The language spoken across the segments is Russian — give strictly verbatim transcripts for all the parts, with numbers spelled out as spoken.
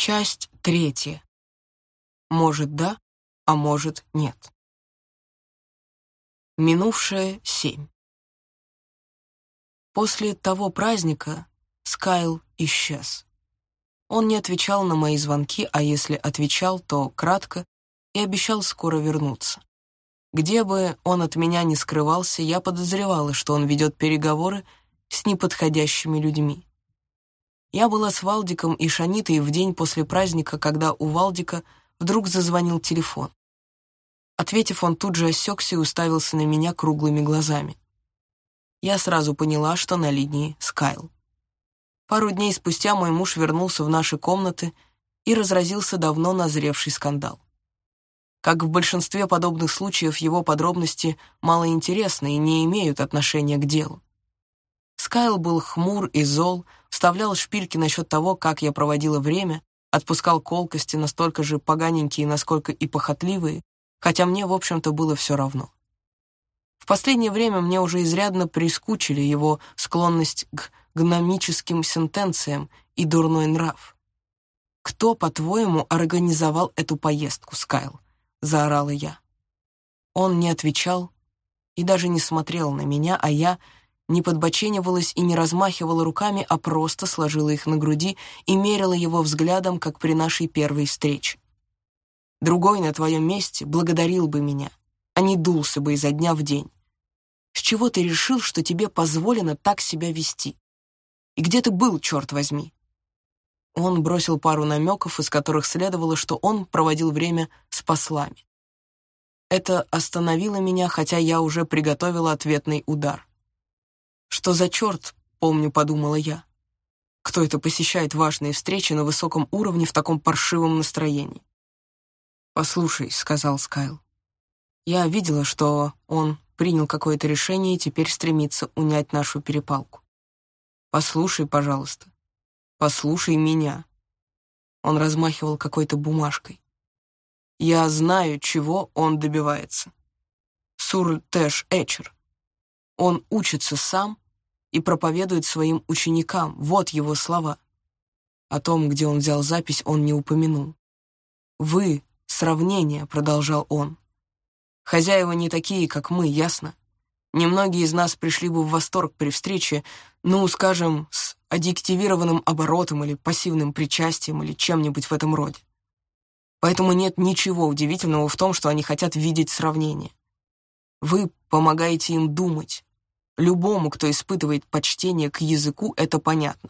Часть третья. Может, да, а может, нет. Минувшее семь. После того праздника Скайл исчез. Он не отвечал на мои звонки, а если отвечал, то кратко, и обещал скоро вернуться. Где бы он от меня ни скрывался, я подозревала, что он ведет переговоры с неподходящими людьми. Я была с Валдиком и Шанитой в день после праздника, когда у Валдика вдруг зазвонил телефон. Ответив, он тут же осекся и уставился на меня круглыми глазами. Я сразу поняла, что на линии Скайл. Пару дней спустя мой муж вернулся в наши комнаты и разразился давно назревший скандал. Как в большинстве подобных случаев, его подробности малоинтересны и не имеют отношения к делу. Скайл был хмур и зол, вставлял шпильки насчет того, как я проводила время, отпускал колкости настолько же поганенькие, насколько и похотливые, хотя мне, в общем-то, было все равно. В последнее время мне уже изрядно прискучили его склонность к гномическим сентенциям и дурной нрав. «Кто, по-твоему, организовал эту поездку, Скайл?» — заорала я. Он не отвечал и даже не смотрел на меня, а я не подбоченивалась и не размахивала руками, а просто сложила их на груди и мерила его взглядом, как при нашей первой встрече. Другой на твоем месте благодарил бы меня, а не дулся бы изо дня в день. С чего ты решил, что тебе позволено так себя вести? И где ты был, черт возьми?» Он бросил пару намеков, из которых следовало, что он проводил время с послами. Это остановило меня, хотя я уже приготовила ответный удар. «Что за черт?» — помню, подумала я. «Кто это посещает важные встречи на высоком уровне в таком паршивом настроении?» «Послушай», — сказал Скайл. Я видела, что он принял какое-то решение и теперь стремится унять нашу перепалку. «Послушай, пожалуйста. Послушай меня». Он размахивал какой-то бумажкой. «Я знаю, чего он добивается. Сур-Тэш-Эчер. Он учится сам и проповедует своим ученикам. Вот его слова. О том, где он взял запись, он не упомянул. «Вы — сравнение», — продолжал он. «Хозяева не такие, как мы, ясно? Немногие из нас пришли бы в восторг при встрече, ну, скажем, с аддиктивированным оборотом или пассивным причастием или чем-нибудь в этом роде. Поэтому нет ничего удивительного в том, что они хотят видеть сравнение. Вы помогаете им думать. Любому, кто испытывает почтение к языку, это понятно.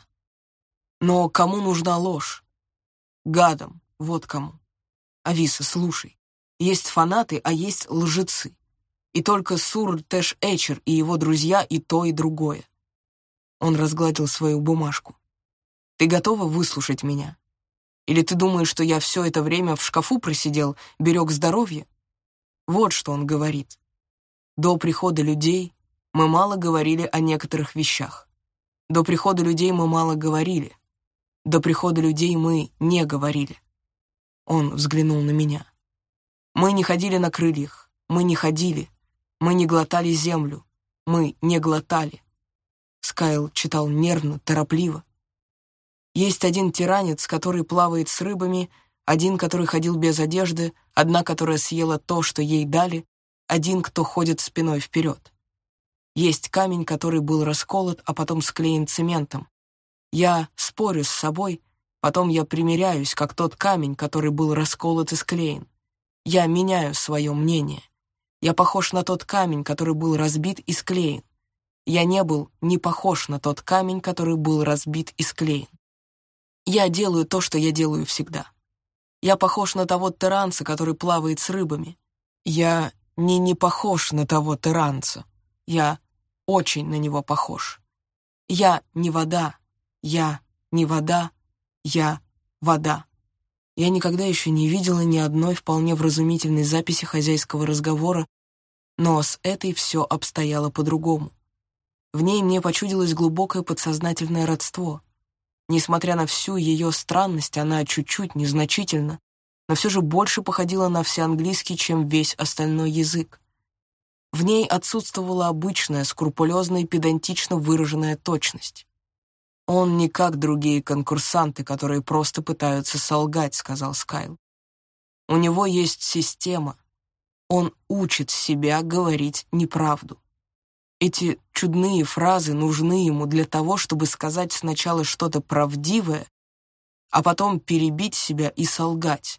Но кому нужна ложь? Гадам, вот кому. Ависа, слушай, есть фанаты, а есть лжецы. И только Сур-Тэш-Эчер и его друзья и то, и другое». Он разгладил свою бумажку. «Ты готова выслушать меня? Или ты думаешь, что я все это время в шкафу просидел, берег здоровье?» Вот что он говорит. «До прихода людей мы мало говорили о некоторых вещах. До прихода людей мы мало говорили. До прихода людей мы не говорили». Он взглянул на меня. «Мы не ходили на крыльях, мы не ходили, мы не глотали землю, мы не глотали». Скайл читал нервно, торопливо. «Есть один тиранец, который плавает с рыбами, один, который ходил без одежды, одна, которая съела то, что ей дали, один, кто ходит спиной вперед. Есть камень, который был расколот, а потом склеен цементом. Я спорю с собой, потом я примиряюсь, как тот камень, который был расколот и склеен. Я меняю свое мнение. Я похож на тот камень, который был разбит и склеен. Я не был не похож на тот камень, который был разбит и склеен. Я делаю то, что я делаю всегда. Я похож на того тиранца, который плавает с рыбами. Я не не похож на того тиранца. Я очень на него похож. Я не вода. Я не вода. Я вода». Я никогда еще не видела ни одной вполне вразумительной записи хозяйского разговора, но с этой все обстояло по-другому. В ней мне почудилось глубокое подсознательное родство. Несмотря на всю ее странность, она чуть-чуть, незначительно, но все же больше походила на всеанглийский, чем весь остальной язык. В ней отсутствовала обычная, скрупулезная и педантично выраженная точность. «Он не как другие конкурсанты, которые просто пытаются солгать», — сказал Скайл. «У него есть система. Он учит себя говорить неправду. Эти чудные фразы нужны ему для того, чтобы сказать сначала что-то правдивое, а потом перебить себя и солгать.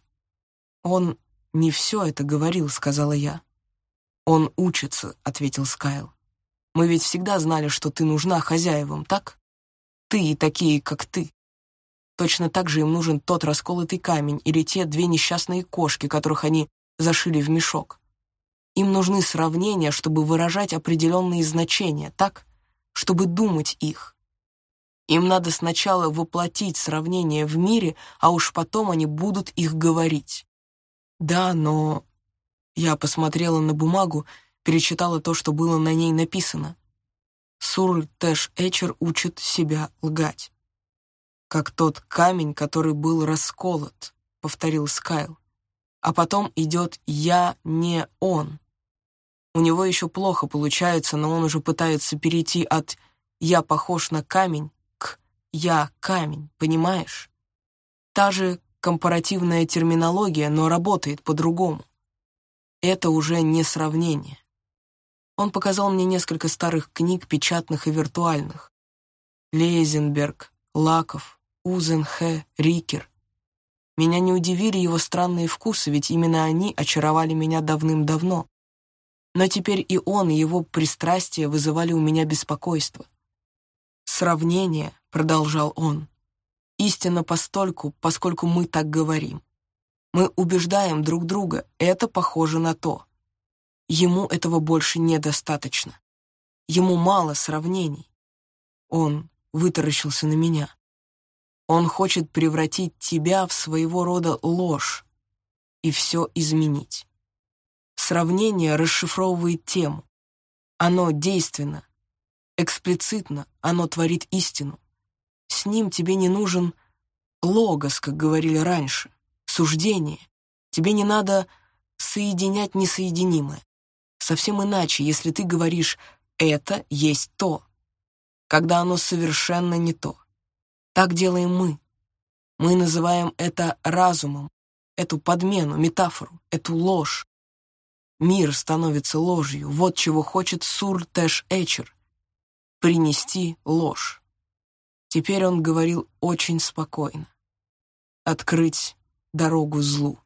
Он не все это говорил», — сказала я. «Он учится», — ответил Скайл. «Мы ведь всегда знали, что ты нужна хозяевам, так? Ты и такие, как ты. Точно так же им нужен тот расколотый камень или те две несчастные кошки, которых они зашили в мешок. Им нужны сравнения, чтобы выражать определенные значения, так? Чтобы думать их. Им надо сначала воплотить сравнения в мире, а уж потом они будут их говорить». «Да, но...» Я посмотрела на бумагу, перечитала то, что было на ней написано. «Сурль Тэш Эчер учит себя лгать». «Как тот камень, который был расколот», — повторил Скайл. «А потом идет «я не он». У него еще плохо получается, но он уже пытается перейти от «я похож на камень» к «я камень», понимаешь? Та же компаративная терминология, но работает по-другому. Это уже не сравнение. Он показал мне несколько старых книг, печатных и виртуальных. Лейзенберг, Лаков, Узенхе, Рикер. Меня не удивили его странные вкусы, ведь именно они очаровали меня давным-давно. Но теперь и он, и его пристрастия вызывали у меня беспокойство. «Сравнение», — продолжал он, — «истина постольку, поскольку мы так говорим. Мы убеждаем друг друга, это похоже на то. Ему этого больше недостаточно. Ему мало сравнений». Он вытаращился на меня. «Он хочет превратить тебя в своего рода ложь и все изменить. Сравнение расшифровывает тему. Оно действенно, эксплицитно, оно творит истину. С ним тебе не нужен логос, как говорили раньше, суждение. Тебе не надо соединять несоединимое. Совсем иначе, если ты говоришь «это есть то», когда оно совершенно не то. Так делаем мы. Мы называем это разумом, эту подмену, метафору, эту ложь. Мир становится ложью. Вот чего хочет Сурль Тэш Эчер — принести ложь. Теперь он говорил очень спокойно. Открыть дорогу злу.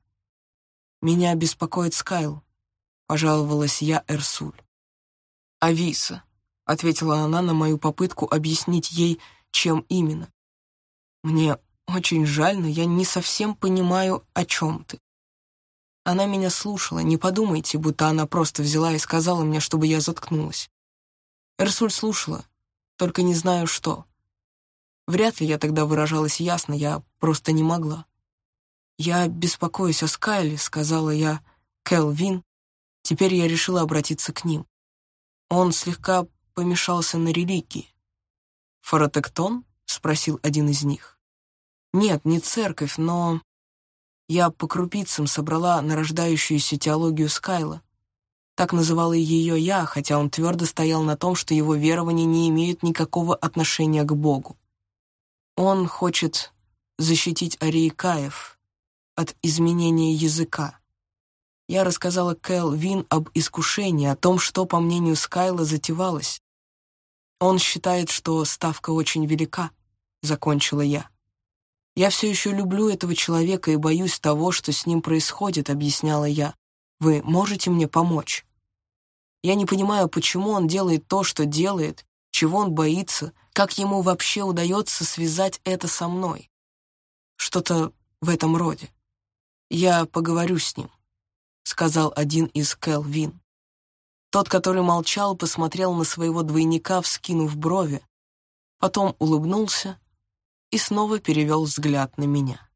«Меня беспокоит Скайл», — пожаловалась я Эрсуль. «Ависа», — ответила она на мою попытку объяснить ей, чем именно. «Мне очень жаль, но я не совсем понимаю, о чем ты». Она меня слушала, не подумайте, будто она просто взяла и сказала мне, чтобы я заткнулась. Эрсуль слушала, только не знаю что. Вряд ли я тогда выражалась ясно, я просто не могла. «Я беспокоюсь о Скайле», — сказала я Келвин. Теперь я решила обратиться к ним. Он слегка помешался на религии. «Форотектон?» — спросил один из них. «Нет, не церковь, но...» Я по крупицам собрала нарождающуюся теологию Скайла. Так называла ее я, хотя он твердо стоял на том, что его верования не имеют никакого отношения к Богу. Он хочет защитить ариекаев от изменения языка. Я рассказала Кэл Вин об искушении, о том, что, по мнению Скайла, затевалось. Он считает, что ставка очень велика, — закончила я. «Я все еще люблю этого человека и боюсь того, что с ним происходит», — объясняла я. «Вы можете мне помочь? Я не понимаю, почему он делает то, что делает, чего он боится, как ему вообще удается связать это со мной. Что-то в этом роде. Я поговорю с ним», — сказал один из Кэл Вин. Тот, который молчал, посмотрел на своего двойника, вскинув брови, потом улыбнулся и снова перевел взгляд на меня.